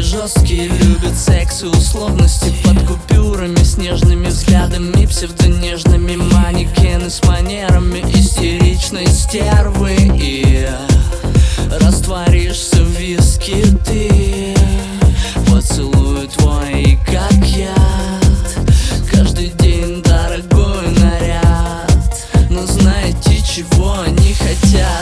жесткие, любят секс и условности под купюрами, с нежными взглядами, псевдонежными манекены с манерами истеричной стервы. И растворишься в виске ты, поцелуй твой как яд, каждый день дорогой наряд. Но знаете, чего они хотят?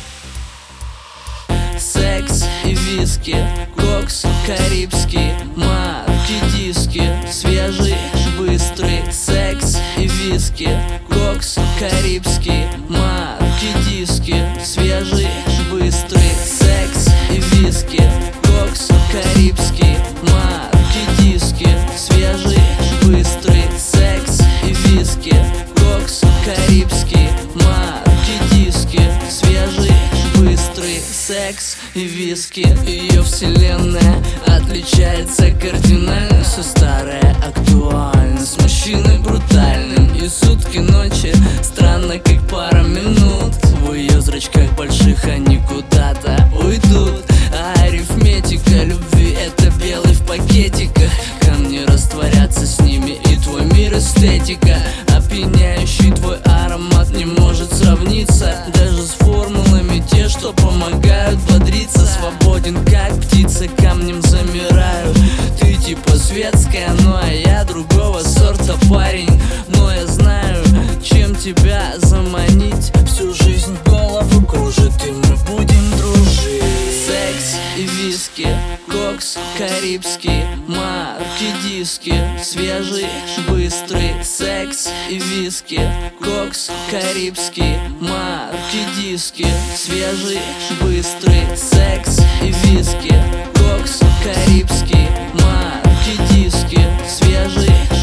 Секс и виски, кокс карибский, марки диски, свежий, быстрый. Секс и виски, кокс карибский, марки диски, свежий, быстрый. Секс и виски, кокс карибский, марки диски, свежий, быстрый. Секс и виски, кокс карибский, марки диски, свежий, быстрый. Секс и виски. Ее вселенная отличается кардинально. Все старое актуально, с мужчиной брутальным. И сутки ночи странно, как пара минут. В ее зрачках больших они куда-то уйдут. А арифметика любви — это белый в пакетиках. Камни растворятся с ними, и твой мир эстетика. Опьяняющий твой аромат не может сравниться даже с формулами, те, что помогают бодриться. Свободен, как птица, камнем замираю. Ты типа светская, ну а я другого сорта парень. Но я знаю, чем тебя заманить. Всю жизнь голову кружит, и мы будем дружить. Секс и виски, кокс карибский, марки диски, свежий, быстрый. Секс и виски, кокс карибский, марки диски, свежий, быстрый. Секс и виски, кокс карибский, марки диски, свежий,